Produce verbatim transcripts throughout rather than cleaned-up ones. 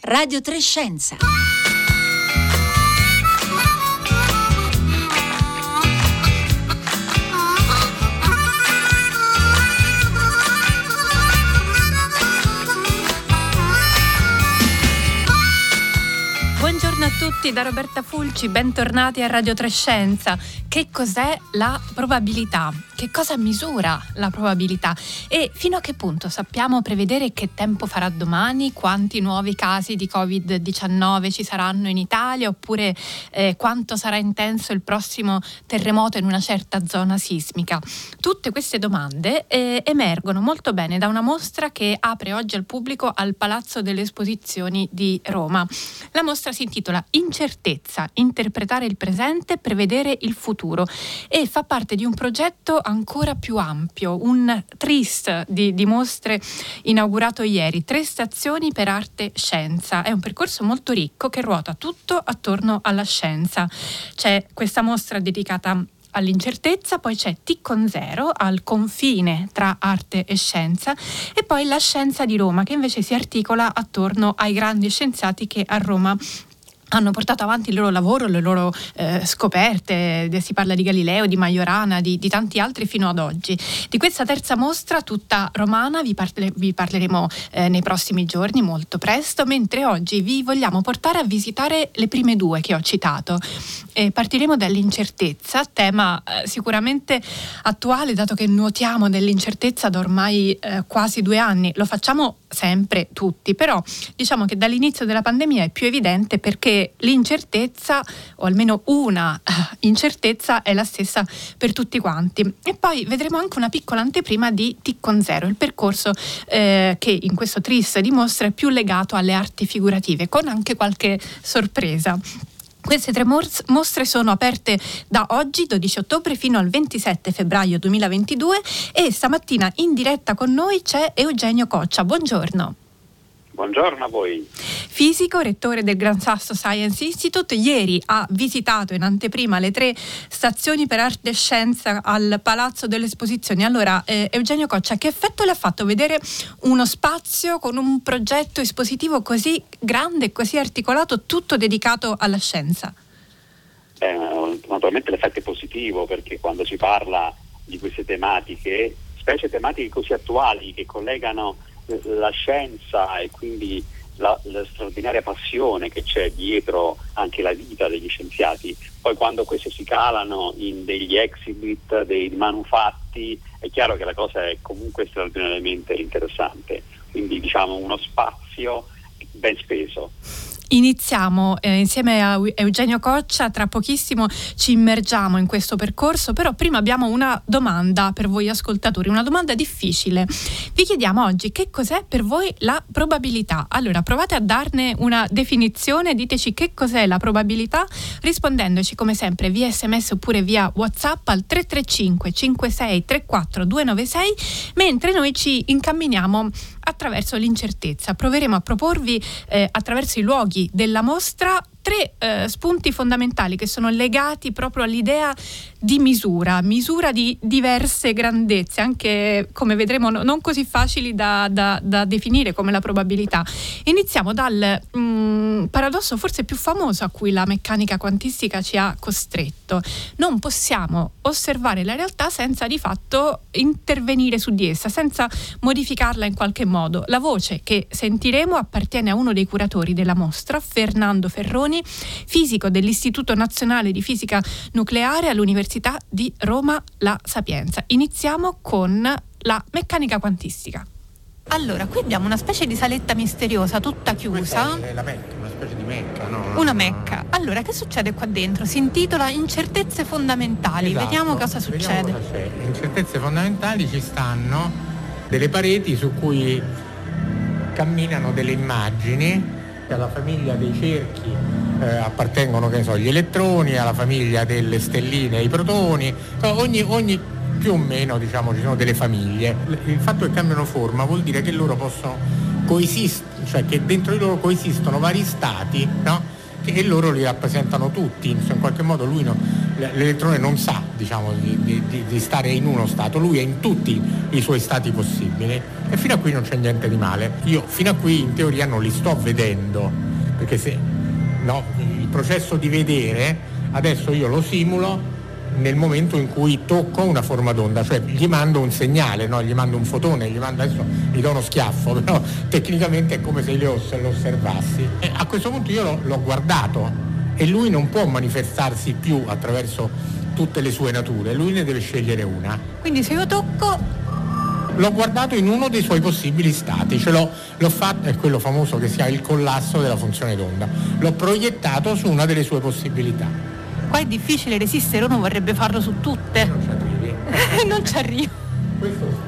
Radio tre Scienza. Buongiorno a tutti da Roberta Fulci, bentornati a Radio tre Scienza. Che cos'è la probabilità? Che cosa misura la probabilità? E fino a che punto sappiamo prevedere che tempo farà domani, quanti nuovi casi di covid diciannove ci saranno in Italia, oppure eh, quanto sarà intenso il prossimo terremoto in una certa zona sismica? Tutte queste domande eh, emergono molto bene da una mostra che apre oggi al pubblico al Palazzo delle Esposizioni di Roma. La mostra si intitola Incertezza, interpretare il presente, prevedere il futuro, e fa parte di un progetto ancora più ampio, un tris di, di mostre inaugurato ieri, tre stazioni per arte scienza. È un percorso molto ricco che ruota tutto attorno alla scienza. C'è questa mostra dedicata all'incertezza, poi c'è T con zero, al confine tra arte e scienza, e poi la scienza di Roma, che invece si articola attorno ai grandi scienziati che a Roma hanno portato avanti il loro lavoro, le loro eh, scoperte. Si parla di Galileo, di Majorana, di, di tanti altri fino ad oggi. Di questa terza mostra, tutta romana, vi, parle, vi parleremo eh, nei prossimi giorni, molto presto, mentre oggi vi vogliamo portare a visitare le prime due che ho citato. Eh, partiremo dall'incertezza, tema eh, sicuramente attuale, dato che nuotiamo nell'incertezza da ormai eh, quasi due anni. Lo facciamo sempre tutti, però diciamo che dall'inizio della pandemia è più evidente, perché l'incertezza, o almeno una incertezza, è la stessa per tutti quanti. E poi vedremo anche una piccola anteprima di T con zero, il percorso eh, che in questo tris dimostra è più legato alle arti figurative, con anche qualche sorpresa. Queste tre mostre sono aperte da oggi, dodici ottobre, fino al ventisette febbraio duemilaventidue, e stamattina in diretta con noi c'è Eugenio Coccia. Buongiorno. Buongiorno a voi. Fisico, rettore del Gran Sasso Science Institute, ieri ha visitato in anteprima le tre stazioni per arte e scienza al Palazzo delle Esposizioni. Allora, eh, Eugenio Coccia, che effetto le ha fatto vedere uno spazio con un progetto espositivo così grande e così articolato, tutto dedicato alla scienza? Eh, naturalmente l'effetto è positivo, perché quando si parla di queste tematiche, specie tematiche così attuali che collegano la scienza e quindi la, la straordinaria passione che c'è dietro anche la vita degli scienziati, poi quando queste si calano in degli exhibit, dei manufatti, è chiaro che la cosa è comunque straordinariamente interessante. Quindi diciamo uno spazio ben speso. Iniziamo eh, insieme a Eugenio Coccia, tra pochissimo ci immergiamo in questo percorso, però prima abbiamo una domanda per voi ascoltatori, una domanda difficile. Vi chiediamo oggi che cos'è per voi la probabilità. Allora, provate a darne una definizione, diteci che cos'è la probabilità, rispondendoci come sempre via sms oppure via WhatsApp al tre tre cinque cinque sei tre quattro due nove sei, mentre noi ci incamminiamo attraverso l'incertezza. Proveremo a proporvi eh, attraverso i luoghi della mostra tre eh, spunti fondamentali che sono legati proprio all'idea di misura, misura di diverse grandezze, anche come vedremo no, non così facili da, da, da definire come la probabilità. Iniziamo dal mh, paradosso forse più famoso a cui la meccanica quantistica ci ha costretto. Non possiamo osservare la realtà senza di fatto intervenire su di essa, senza modificarla in qualche modo. La voce che sentiremo appartiene a uno dei curatori della mostra, Fernando Ferroni, fisico dell'Istituto Nazionale di Fisica Nucleare all'Università di Roma La Sapienza. Iniziamo con la meccanica quantistica. Allora, qui abbiamo una specie di saletta misteriosa, tutta chiusa. Questa è la Mecca, una specie di Mecca, no? no una Mecca. Allora, che succede qua dentro? Si intitola Incertezze fondamentali. Esatto. Vediamo cosa succede. Vediamo cosa c'è. Incertezze fondamentali, ci stanno delle pareti su cui camminano delle immagini. Alla famiglia dei cerchi eh, appartengono, che ne so, gli elettroni, alla famiglia delle stelline i protoni, ogni, ogni più o meno, diciamo, ci sono delle famiglie. Il fatto che cambiano forma vuol dire che loro possono coesistere, cioè che dentro di loro coesistono vari stati, no? E loro li rappresentano tutti, in qualche modo lui no, l'elettrone non sa di diciamo, di, di, di stare in uno stato, lui è in tutti i suoi stati possibili e fino a qui non c'è niente di male. Io fino a qui in teoria non li sto vedendo, perché se no, il processo di vedere adesso io lo simulo nel momento in cui tocco una forma d'onda, cioè gli mando un segnale, no? Gli mando un fotone, gli mando, adesso gli do uno schiaffo, però tecnicamente è come se io lo osservassi. E a questo punto io l'ho, l'ho guardato e lui non può manifestarsi più attraverso tutte le sue nature, lui ne deve scegliere una. Quindi se io tocco... L'ho guardato in uno dei suoi possibili stati, ce l'ho, l'ho fatto, è quello famoso che si chiama il collasso della funzione d'onda, l'ho proiettato su una delle sue possibilità. Qua è difficile resistere, uno vorrebbe farlo su tutte. Non ci arrivi. Non ci arrivo. Questo sì.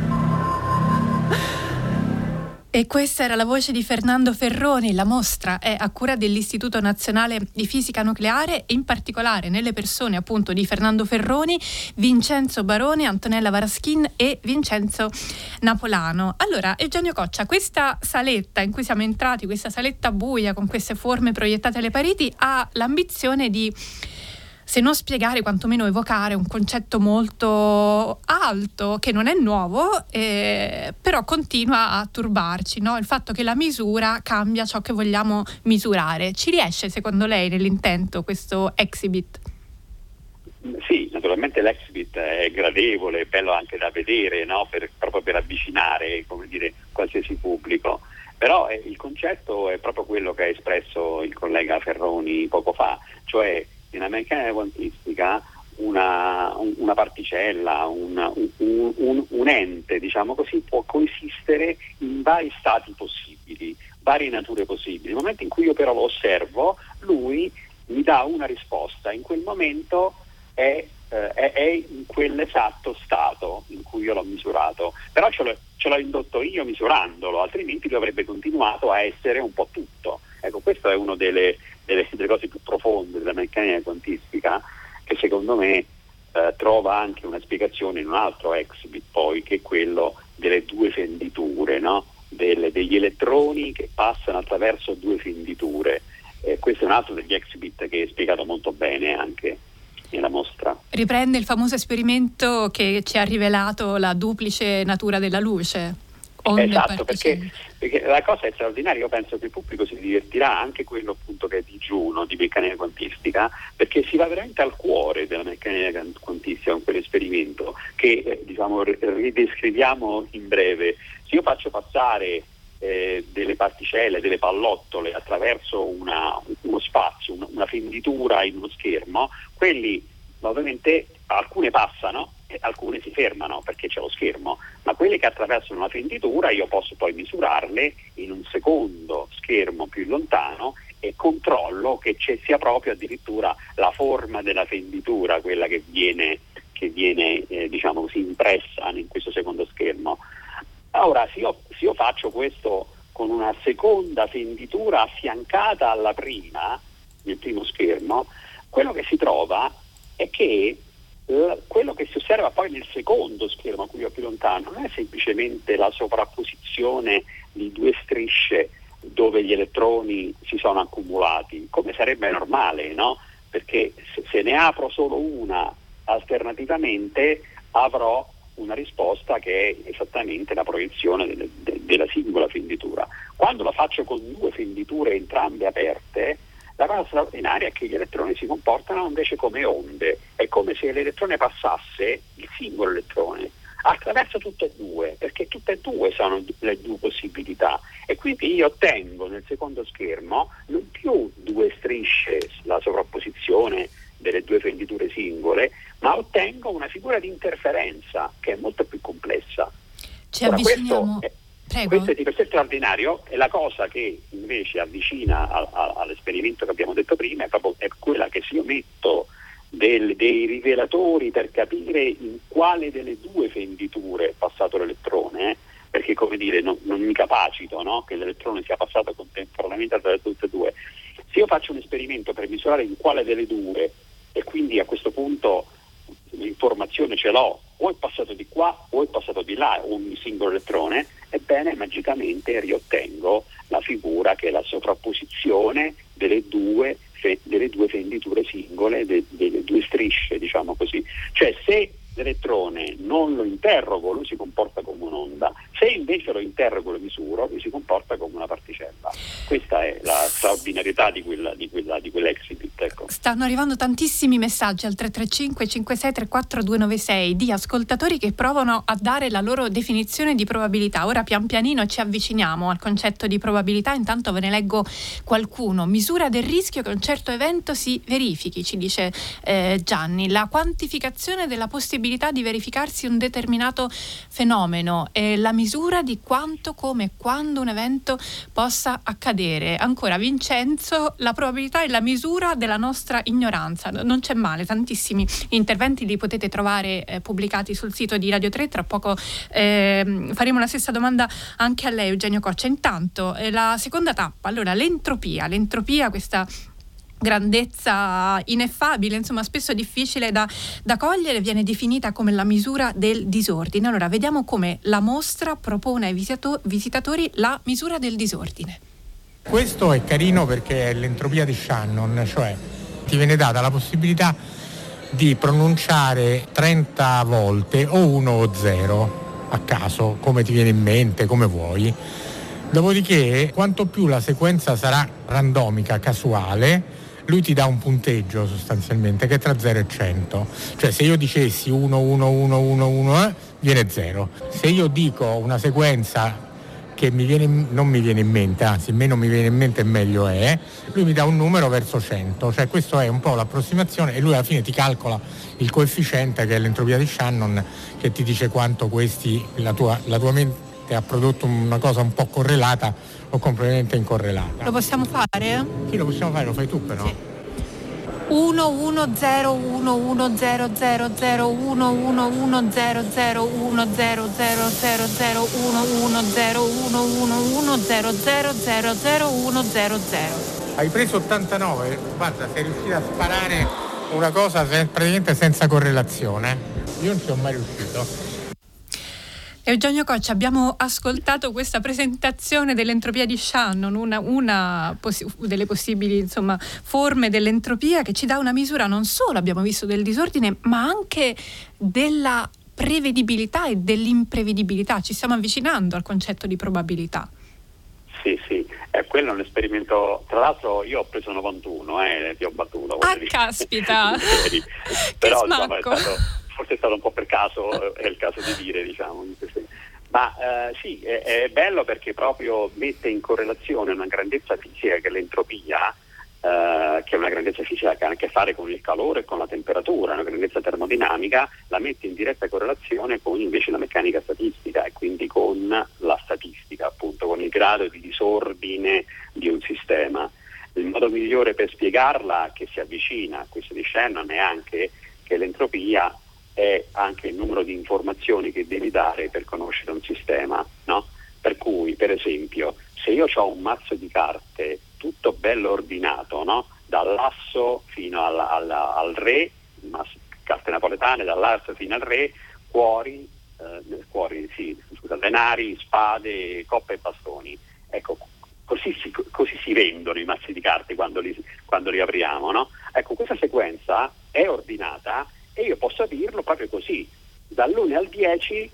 E questa era la voce di Fernando Ferroni. La mostra è a cura dell'Istituto Nazionale di Fisica Nucleare e in particolare nelle persone appunto di Fernando Ferroni, Vincenzo Barone, Antonella Varaschin e Vincenzo Napolano. Allora, Eugenio Coccia, questa saletta in cui siamo entrati, questa saletta buia con queste forme proiettate alle pareti, ha l'ambizione di, se non spiegare, quantomeno evocare un concetto molto alto, che non è nuovo, eh, però continua a turbarci, no? Il fatto che la misura cambia ciò che vogliamo misurare. Ci riesce, secondo lei, nell'intento questo exhibit? Sì, naturalmente l'exhibit è gradevole, è bello anche da vedere, no? per, proprio per avvicinare, come dire, qualsiasi pubblico. Però eh, il concetto è proprio quello che ha espresso il collega Ferroni poco fa, cioè nella meccanica quantistica una, una particella, una, un, un, un ente, diciamo così, può coesistere in vari stati possibili, varie nature possibili. Nel momento in cui io però lo osservo, lui mi dà una risposta, in quel momento è, eh, è, è in quell'esatto stato in cui io l'ho misurato, però ce l'ho, ce l'ho indotto io misurandolo, altrimenti lui avrebbe continuato a essere un po' tutto. Ecco, questo è uno delle Delle, delle cose più profonde della meccanica quantistica, che secondo me eh, trova anche una spiegazione in un altro exhibit poi, che è quello delle due fenditure, no? Delle, degli elettroni che passano attraverso due fenditure. Eh, questo è un altro degli exhibit che è spiegato molto bene anche nella mostra. Riprende il famoso esperimento che ci ha rivelato la duplice natura della luce. Esatto, perché, perché la cosa è straordinaria. Io penso che il pubblico si divertirà, anche quello appunto che è digiuno di meccanica quantistica, perché si va veramente al cuore della meccanica quantistica con quell'esperimento che eh, diciamo ridescriviamo in breve. Se io faccio passare eh, delle particelle, delle pallottole attraverso una, uno spazio, una, una fenditura in uno schermo, quelli ovviamente alcune passano e alcune si fermano perché c'è lo schermo, ma quelle che attraversano la fenditura io posso poi misurarle in un secondo schermo più lontano e controllo che ci sia proprio addirittura la forma della fenditura, quella che viene, che viene eh, diciamo così impressa in questo secondo schermo. Ora, se io, se io faccio questo con una seconda fenditura affiancata alla prima, nel primo schermo, quello che si trova è che eh, quello che si osserva poi nel secondo schermo, a cui ho più lontano, non è semplicemente la sovrapposizione di due strisce dove gli elettroni si sono accumulati, come sarebbe normale, no? Perché se, se ne apro solo una alternativamente avrò una risposta che è esattamente la proiezione delle, de, della singola fenditura. Quando la faccio con due fenditure entrambe aperte, la cosa straordinaria è che gli elettroni si comportano invece come onde, è come se l'elettrone passasse, il singolo elettrone, attraverso tutte e due, perché tutte e due sono le due possibilità, e quindi io ottengo nel secondo schermo non più due strisce, la sovrapposizione delle due fenditure singole, ma ottengo una figura di interferenza che è molto più complessa. Ci Ora, avviciniamo. Questo è, Prego. questo è di per sé straordinario, e la cosa che invece avvicina a, a, all'esperimento che abbiamo detto prima è proprio è quella che se io metto del, dei rivelatori per capire in quale delle due fenditure è passato l'elettrone, eh, perché come dire non, non mi capacito, no? Che l'elettrone sia passato contemporaneamente attraverso tutte e due. Se io faccio un esperimento per misurare in quale delle due, e quindi a questo punto l'informazione ce l'ho, o è passato di qua o è passato di là ogni singolo elettrone, ebbene magicamente riottengo la figura che è la sovrapposizione delle due, fe- delle due fenditure singole, de, delle due strisce, diciamo così. Cioè se l'elettrone non lo interrogo, lui si comporta come un'onda, se invece lo interrogo e lo misuro, lui si comporta come una particella. Questa è la straordinarietà di quella di quella di quell'exhibit, ecco. Stanno arrivando tantissimi messaggi al tre tre cinque cinque sei tre quattro due nove sei di ascoltatori che provano a dare la loro definizione di probabilità. Ora pian pianino ci avviciniamo al concetto di probabilità, intanto ve ne leggo qualcuno. Misura del rischio che un certo evento si verifichi, ci dice eh, Gianni, la quantificazione della possibilità di verificarsi un determinato fenomeno e la misura di quanto, come e quando un evento possa accadere. Ancora Vincenzo, la probabilità è la misura della nostra ignoranza. Non c'è male, tantissimi interventi li potete trovare eh, pubblicati sul sito di Radio tre. Tra poco eh, faremo la stessa domanda anche a lei, Eugenio Coccia. Intanto eh, la seconda tappa, allora l'entropia, l'entropia questa grandezza ineffabile, insomma spesso difficile da, da cogliere, viene definita come la misura del disordine. Allora vediamo come la mostra propone ai visitato- visitatori la misura del disordine. Questo è carino perché è l'entropia di Shannon, cioè ti viene data la possibilità di pronunciare trenta volte o uno o zero a caso, come ti viene in mente, come vuoi. Dopodiché, quanto più la sequenza sarà randomica, casuale, lui ti dà un punteggio sostanzialmente che è tra zero e cento. Cioè se io dicessi uno, uno, uno, uno, uno, eh, viene zero. Se io dico una sequenza che mi viene, non mi viene in mente, anzi meno mi viene in mente meglio è, lui mi dà un numero verso cento. Cioè questo è un po' l'approssimazione e lui alla fine ti calcola il coefficiente che è l'entropia di Shannon, che ti dice quanto questi, la tua, la tua mente ha prodotto una cosa un po' correlata o completamente incorrelata. Lo possiamo fare? Sì, lo possiamo fare, lo fai tu però. Sì. uno uno zero uno uno zero zero zero uno uno uno zero zero uno zero zero zero zero uno uno zero uno uno uno zero zero zero zero uno zero zero. Hai preso ottantanove, guarda, sei riuscita a sparare una cosa praticamente senza correlazione. Io non ci ho mai riuscito. Eugenio Coccia, abbiamo ascoltato questa presentazione dell'entropia di Shannon, una, una possi- delle possibili insomma, forme dell'entropia che ci dà una misura non solo, abbiamo visto, del disordine, ma anche della prevedibilità e dell'imprevedibilità. Ci stiamo avvicinando al concetto di probabilità. Sì, sì, eh, quello è un esperimento, tra l'altro io ho preso novantuno, eh, ti ho battuto. Ah, caspita! Però che insomma, è stato, forse è stato un po' per caso, è il caso di dire, diciamo. Ma eh, sì, è, è bello perché proprio mette in correlazione una grandezza fisica che è l'entropia, eh, che è una grandezza fisica che ha a che fare con il calore e con la temperatura, una grandezza termodinamica, la mette in diretta correlazione con invece la meccanica statistica e quindi con la statistica, appunto, con il grado di disordine di un sistema. Il modo migliore per spiegarla, che si avvicina a questo di Shannon, è anche che l'entropia è anche il numero di informazioni che devi dare per conoscere un sistema, no? Per cui, per esempio, se io ho un mazzo di carte tutto bello ordinato, no? Dall'asso fino al, al, al re, carte napoletane, dall'asso fino al re, cuori, eh, cuori sì, scusa, denari, spade, coppe e bastoni. Ecco, così si, così si vendono i mazzi di carte quando li, quando li apriamo, no? Ecco, questa sequenza è ordinata e io posso dirlo proprio così, dall'uno al dieci,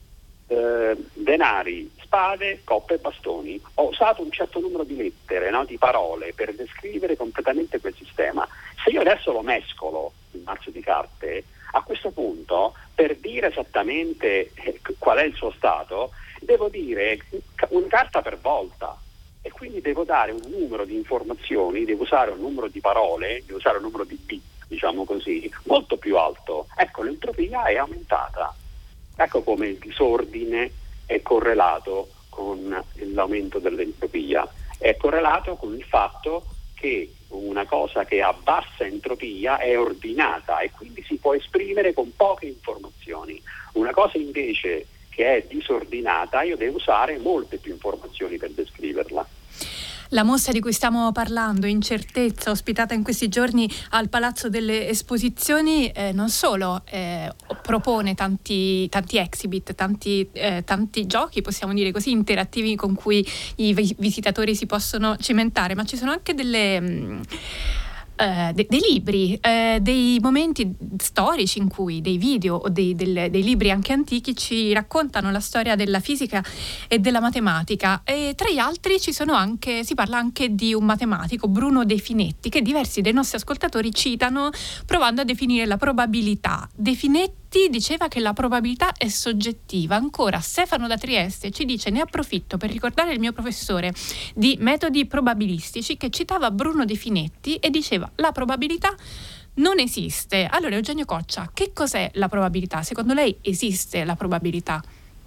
eh, denari, spade, coppe e bastoni. Ho usato un certo numero di lettere, no, di parole, per descrivere completamente quel sistema. Se io adesso lo mescolo, il mazzo di carte, a questo punto, per dire esattamente eh, qual è il suo stato, devo dire una carta per volta. E quindi devo dare un numero di informazioni, devo usare un numero di parole, devo usare un numero di bit, diciamo così, molto più alto. Ecco, l'entropia è aumentata. Ecco come il disordine è correlato con l'aumento dell'entropia. È correlato con il fatto che una cosa che ha bassa entropia è ordinata e quindi si può esprimere con poche informazioni. Una cosa invece che è disordinata, io devo usare molte più informazioni per descriverla. La mostra di cui stiamo parlando, Incertezza, ospitata in questi giorni al Palazzo delle Esposizioni, eh, non solo eh, propone tanti, tanti exhibit, tanti, eh, tanti giochi, possiamo dire così, interattivi con cui i visitatori si possono cimentare, ma ci sono anche delle... Mh, eh, de- dei libri, eh, dei momenti storici in cui dei video o dei, del, dei libri anche antichi ci raccontano la storia della fisica e della matematica, e tra gli altri ci sono anche, si parla anche di un matematico, Bruno De Finetti, che diversi dei nostri ascoltatori citano provando a definire la probabilità. De Finetti diceva che la probabilità è soggettiva. Ancora Stefano da Trieste ci dice: ne approfitto per ricordare il mio professore di metodi probabilistici che citava Bruno De Finetti e diceva la probabilità non esiste. Allora Eugenio Coccia, che cos'è la probabilità? Secondo lei esiste la probabilità?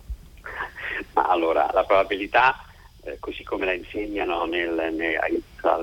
Ma allora la probabilità, eh, così come la insegnano nel, nel,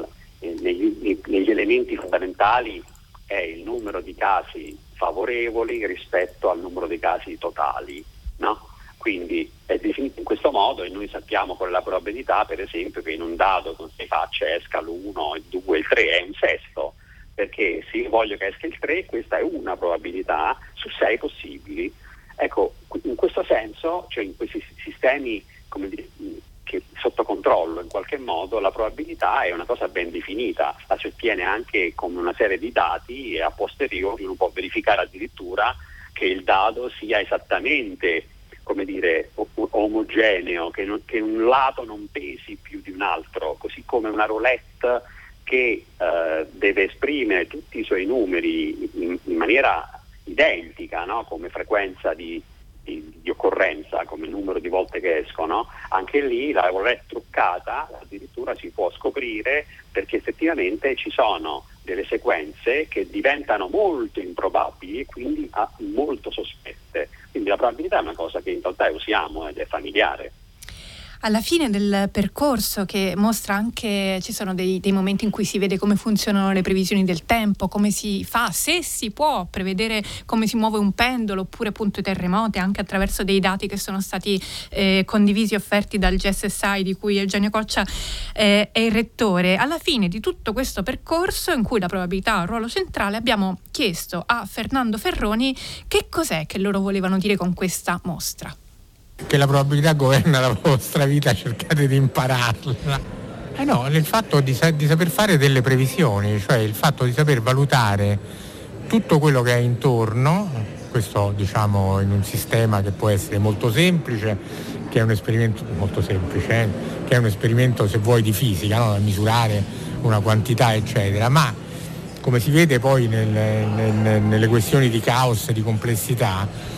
negli, negli elementi fondamentali, è il numero di casi favorevoli rispetto al numero dei casi totali, no? Quindi è definito in questo modo, e noi sappiamo con la probabilità, per esempio, che in un dado con sei facce esca l'uno, il due, il tre, è un sesto, perché se io voglio che esca il tre, questa è una probabilità su sei possibili. Ecco, in questo senso, cioè in questi sistemi, come dire, che sotto controllo in qualche modo, la probabilità è una cosa ben definita, la si ottiene anche con una serie di dati e a posteriori uno può verificare addirittura che il dado sia esattamente, come dire, omogeneo, che, non, che un lato non pesi più di un altro, così come una roulette che eh, deve esprimere tutti i suoi numeri in, in maniera identica, no? Come frequenza di Di, di occorrenza, come numero di volte che escono. Anche lì la roulette truccata addirittura si può scoprire, perché effettivamente ci sono delle sequenze che diventano molto improbabili e quindi ah, molto sospette. Quindi la probabilità è una cosa che in realtà usiamo ed è familiare. Alla fine del percorso, che mostra anche, ci sono dei, dei momenti in cui si vede come funzionano le previsioni del tempo, come si fa, se si può prevedere come si muove un pendolo, oppure appunto i terremoti, anche attraverso dei dati che sono stati eh, condivisi e offerti dal G S S I, di cui Eugenio Coccia eh, è il rettore. Alla fine di tutto questo percorso, in cui la probabilità ha un ruolo centrale, abbiamo chiesto a Fernando Ferroni che cos'è che loro volevano dire con questa mostra. Che la probabilità governa la vostra vita, cercate di impararla. Eh no, il fatto di, sa- di saper fare delle previsioni, cioè il fatto di saper valutare tutto quello che è intorno, questo diciamo in un sistema che può essere molto semplice, che è un esperimento molto semplice, eh, che è un esperimento, se vuoi, di fisica, no? Da misurare una quantità eccetera, ma come si vede poi nel, nel, nelle questioni di caos e di complessità,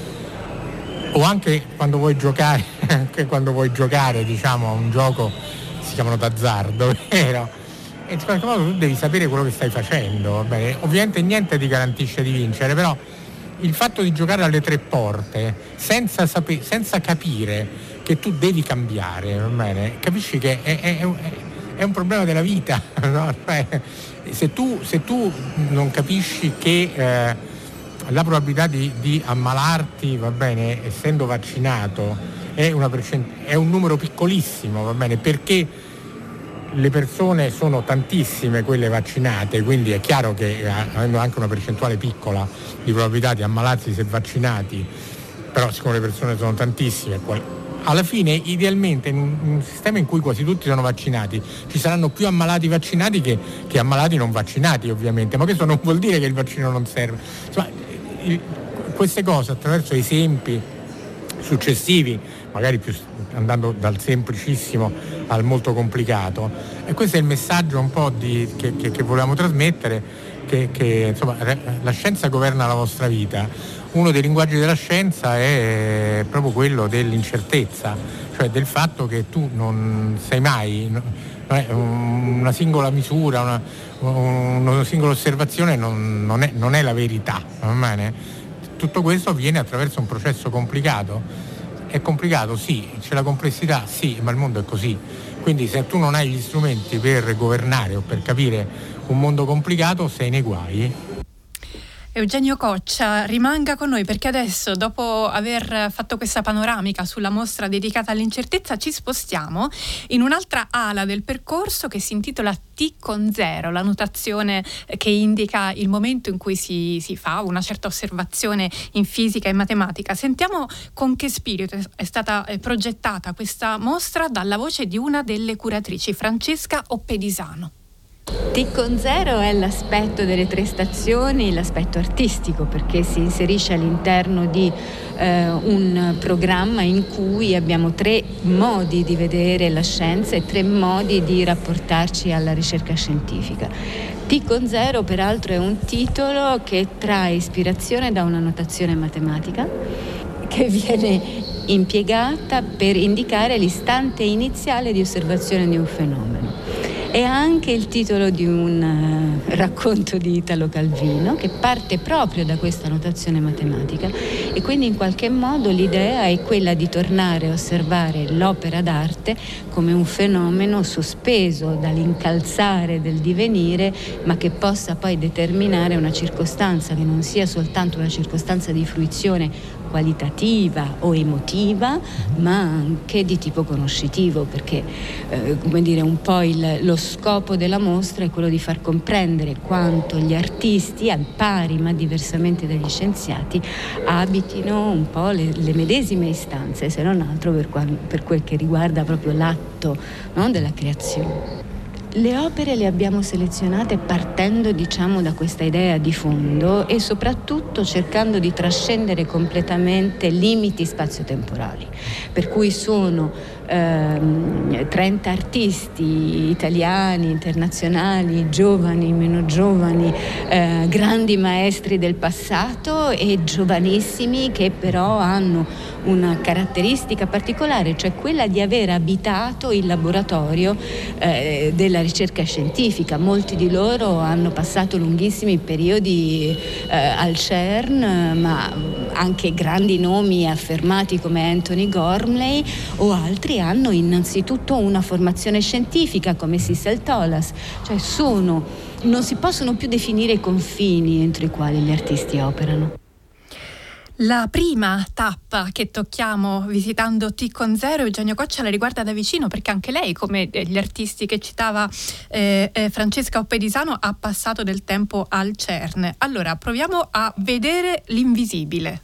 o anche quando vuoi giocare, anche quando vuoi giocare, diciamo, a un gioco, si chiamano d'azzardo, vero? E in qualche modo tu devi sapere quello che stai facendo, va bene? Ovviamente niente ti garantisce di vincere, però il fatto di giocare alle tre porte senza, sape- senza capire che tu devi cambiare, va bene? Capisci che è, è, è, è un problema della vita, no? Se tu, se tu non capisci che eh, la probabilità di, di ammalarti, va bene, essendo vaccinato è, una percent- è un numero piccolissimo, va bene, perché le persone sono tantissime quelle vaccinate, quindi è chiaro che avendo anche una percentuale piccola di probabilità di ammalarsi se vaccinati, però siccome le persone sono tantissime, poi alla fine idealmente in un, in un sistema in cui quasi tutti sono vaccinati ci saranno più ammalati vaccinati che, che ammalati non vaccinati, ovviamente, ma questo non vuol dire che il vaccino non serve. Insomma, queste cose attraverso esempi successivi, magari più andando dal semplicissimo al molto complicato, e questo è il messaggio un po' di, che, che, che volevamo trasmettere, che, che insomma la scienza governa la vostra vita. Uno dei linguaggi della scienza è proprio quello dell'incertezza, cioè del fatto che tu non sai mai, non è una singola misura, una, una singola osservazione non, non, è, non è la verità, va bene? Tutto questo avviene attraverso un processo complicato. È complicato? Sì. C'è la complessità? Sì, ma il mondo è così. Quindi se tu non hai gli strumenti per governare o per capire un mondo complicato, sei nei guai. Eugenio Coccia, rimanga con noi, perché adesso, dopo aver fatto questa panoramica sulla mostra dedicata all'incertezza, ci spostiamo in un'altra ala del percorso che si intitola T con zero, la notazione che indica il momento in cui si, si fa una certa osservazione in fisica e matematica. Sentiamo con che spirito è stata progettata questa mostra dalla voce di una delle curatrici, Francesca Oppedisano. T con zero è l'aspetto delle tre stazioni, l'aspetto artistico, perché si inserisce all'interno di eh, un programma in cui abbiamo tre modi di vedere la scienza e tre modi di rapportarci alla ricerca scientifica. T con zero peraltro è un titolo che trae ispirazione da una notazione matematica che viene impiegata per indicare l'istante iniziale di osservazione di un fenomeno. È anche il titolo di un uh, racconto di Italo Calvino che parte proprio da questa notazione matematica, e quindi in qualche modo l'idea è quella di tornare a osservare l'opera d'arte come un fenomeno sospeso dall'incalzare del divenire, ma che possa poi determinare una circostanza che non sia soltanto una circostanza di fruizione qualitativa o emotiva, ma anche di tipo conoscitivo, perché eh, come dire, un po' il, lo scopo della mostra è quello di far comprendere quanto gli artisti, al pari ma diversamente dagli scienziati, abitino un po' le, le medesime istanze, se non altro per, qual, per quel che riguarda proprio l'atto, no, della creazione. Le opere le abbiamo selezionate partendo, diciamo, da questa idea di fondo e soprattutto cercando di trascendere completamente limiti spazio-temporali, per cui sono ehm, trenta artisti italiani, internazionali, giovani, meno giovani, eh, grandi maestri del passato e giovanissimi che però hanno una caratteristica particolare, cioè quella di aver abitato il laboratorio eh, della ricerca scientifica. Molti di loro hanno passato lunghissimi periodi eh, al CERN, ma anche grandi nomi affermati come Anthony Gormley, o altri hanno innanzitutto una formazione scientifica come Cecil Tholas, cioè sono, non si possono più definire i confini entro i quali gli artisti operano. La prima tappa che tocchiamo visitando T con zero, Eugenio Coccia, la riguarda da vicino, perché anche lei, come gli artisti che citava eh, eh, Francesca Oppedisano, ha passato del tempo al CERN. Allora, proviamo a vedere l'invisibile.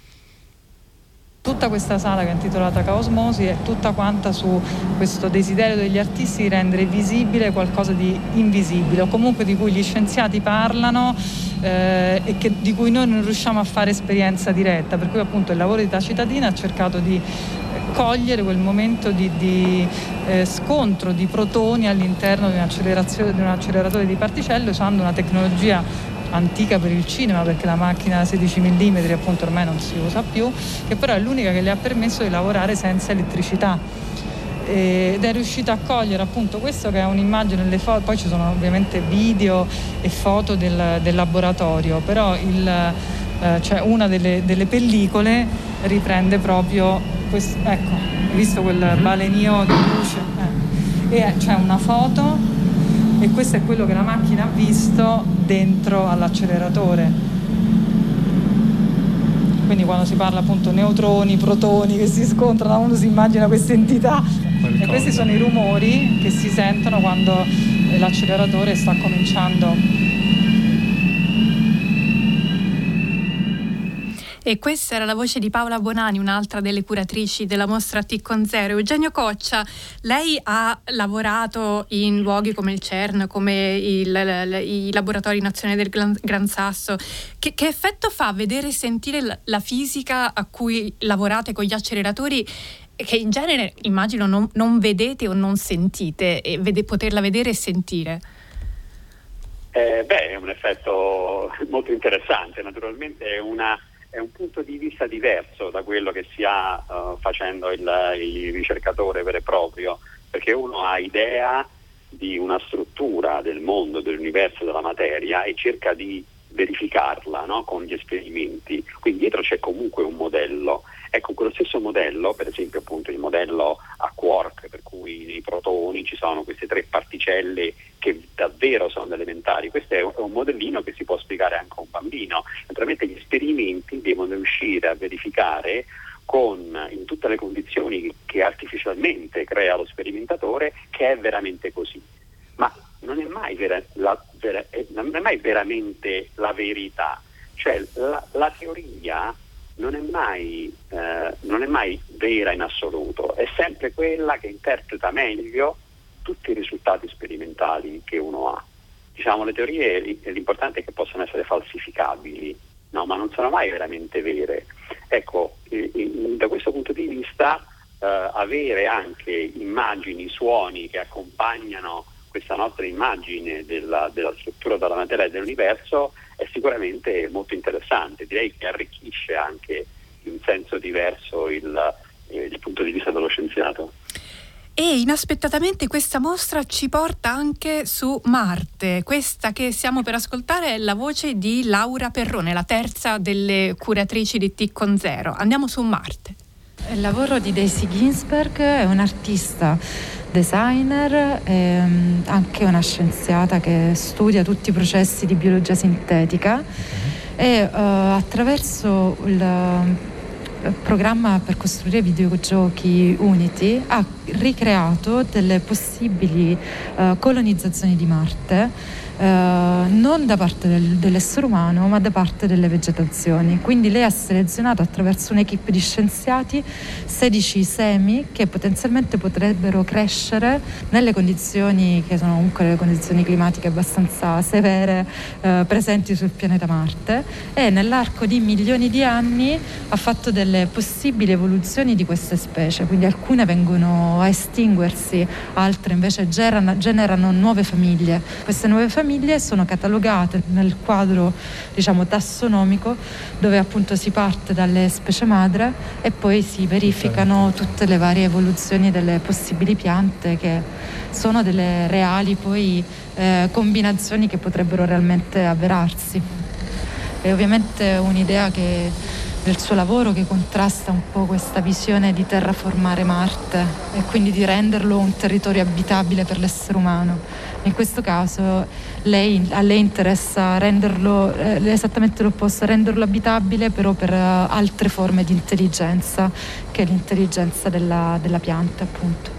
Tutta questa sala, che è intitolata Caosmosi, è tutta quanta su questo desiderio degli artisti di rendere visibile qualcosa di invisibile, o comunque di cui gli scienziati parlano eh, e che, di cui noi non riusciamo a fare esperienza diretta, per cui appunto il lavoro di Tacitadina ha cercato di cogliere quel momento di, di eh, scontro di protoni all'interno di un'accelerazione, di un acceleratore di particelle, usando una tecnologia antica per il cinema, perché la macchina da sedici millimetri appunto ormai non si usa più, che però è l'unica che le ha permesso di lavorare senza elettricità, ed è riuscita a cogliere appunto questo, che è un'immagine delle foto. Poi ci sono ovviamente video e foto del, del laboratorio, però il, eh, cioè una delle, delle pellicole riprende proprio questo, ecco, visto quel balenio di luce, eh, e c'è una foto, e questo è quello che la macchina ha visto dentro all'acceleratore. Quindi quando si parla appunto neutroni, protoni che si scontrano, uno si immagina queste entità. Qualcosa. E questi sono i rumori che si sentono quando l'acceleratore sta cominciando. E questa era la voce di Paola Bonani, un'altra delle curatrici della mostra T con zero. Eugenio Coccia, lei ha lavorato in luoghi come il CERN, come il, il, i laboratori nazionali del Gran, Gran Sasso. Che, che effetto fa vedere e sentire la, la fisica a cui lavorate con gli acceleratori, che in genere immagino non, non vedete o non sentite, e vede, poterla vedere e sentire? Eh, beh, è un effetto molto interessante. Naturalmente è una è un punto di vista diverso da quello che si ha uh, facendo il, il ricercatore vero e proprio, perché uno ha idea di una struttura del mondo, dell'universo, della materia, e cerca di verificarla, no? Con gli esperimenti. Quindi dietro c'è comunque un modello. Ecco, quello stesso modello, per esempio appunto il modello a quark, per cui nei protoni ci sono queste tre particelle che davvero sono elementari. Questo è un modellino che si può spiegare anche a un bambino. Naturalmente gli esperimenti devono riuscire a verificare con, in tutte le condizioni che artificialmente crea lo sperimentatore, che è veramente così. Ma non è mai, vera, la, vera, non è mai veramente la verità. Cioè la, la teoria non è mai eh, non è mai vera in assoluto, è sempre quella che interpreta meglio tutti i risultati sperimentali che uno ha. diciamo, le teorie, l'importante è che possano essere falsificabili, no, ma non sono mai veramente vere. Ecco, eh, eh, da questo punto di vista eh, avere anche immagini, suoni che accompagnano questa nostra immagine della, della struttura della materia e dell'universo è sicuramente molto interessante, direi che arricchisce anche in un senso diverso il, eh, il punto di vista dello scienziato. E inaspettatamente questa mostra ci porta anche su Marte. Questa che stiamo per ascoltare è la voce di Laura Perrone, la terza delle curatrici di T con Zero. Andiamo su Marte. Il lavoro di Daisy Ginsberg è un'artista, designer, e anche una scienziata che studia tutti i processi di biologia sintetica e uh, attraverso il programma per costruire videogiochi Unity ha ricreato delle possibili uh, colonizzazioni di Marte, uh, non da parte del, dell'essere umano ma da parte delle vegetazioni. Quindi lei ha selezionato attraverso un'equipe di scienziati sedici semi che potenzialmente potrebbero crescere nelle condizioni che sono comunque le condizioni climatiche abbastanza severe uh, presenti sul pianeta Marte, e nell'arco di milioni di anni ha fatto delle possibili evoluzioni di queste specie, quindi alcune vengono a estinguersi, altre invece generano, generano nuove famiglie. Queste nuove famiglie sono catalogate nel quadro, diciamo, tassonomico, dove appunto si parte dalle specie madre e poi si verificano tutte le varie evoluzioni delle possibili piante, che sono delle reali poi eh, combinazioni che potrebbero realmente avverarsi. È ovviamente un'idea che del suo lavoro che contrasta un po' questa visione di terraformare Marte e quindi di renderlo un territorio abitabile per l'essere umano. In questo caso lei, a lei interessa renderlo eh, esattamente l'opposto, renderlo abitabile però per uh, altre forme di intelligenza, che è l'intelligenza della, della pianta, appunto.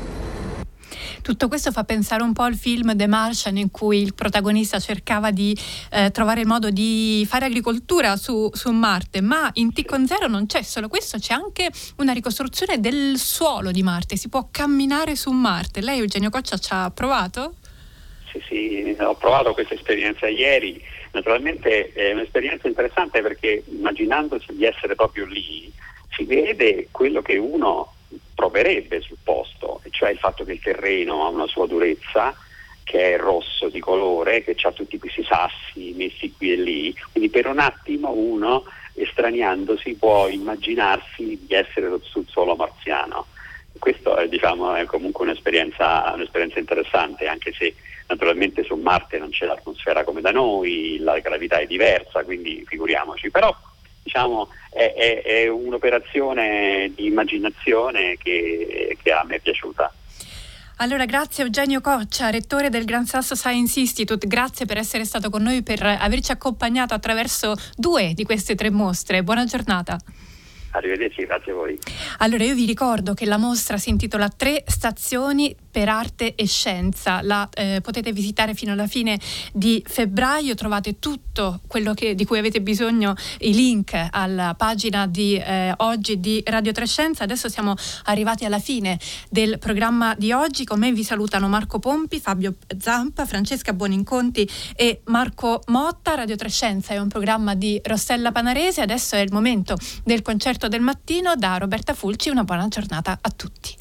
Tutto questo fa pensare un po' al film The Martian, in cui il protagonista cercava di eh, trovare il modo di fare agricoltura su, su Marte, ma in T con Zero non c'è solo questo, c'è anche una ricostruzione del suolo di Marte, si può camminare su Marte. Lei, Eugenio Coccia, ci ha provato? Sì, sì, ho provato questa esperienza ieri. Naturalmente è un'esperienza interessante perché, immaginandosi di essere proprio lì, si vede quello che uno proverebbe sul posto, cioè il fatto che il terreno ha una sua durezza, che è rosso di colore, che ha tutti questi sassi messi qui e lì, quindi per un attimo uno, estraniandosi, può immaginarsi di essere sul suolo marziano. Questo è, diciamo, è comunque un'esperienza, un'esperienza interessante, anche se naturalmente su Marte non c'è l'atmosfera come da noi, la gravità è diversa, quindi figuriamoci, però diciamo è, è, è un'operazione di immaginazione che, che a me è piaciuta. Allora, grazie Eugenio Coccia, rettore del Gran Sasso Science Institute, grazie per essere stato con noi, per averci accompagnato attraverso due di queste tre mostre. Buona giornata. Arrivederci, grazie a voi. Allora, io vi ricordo che la mostra si intitola Tre stazioni per arte e scienza. La eh, potete visitare fino alla fine di febbraio, trovate tutto quello che, di cui avete bisogno, i link alla pagina di eh, oggi di Radio tre Scienza. Adesso siamo arrivati alla fine del programma di oggi. Con me vi salutano Marco Pompi, Fabio Zampa, Francesca Buoninconti e Marco Motta. Radio tre Scienza è un programma di Rossella Panarese. Adesso è il momento del concerto del mattino. Da Roberta Fulci una buona giornata a tutti.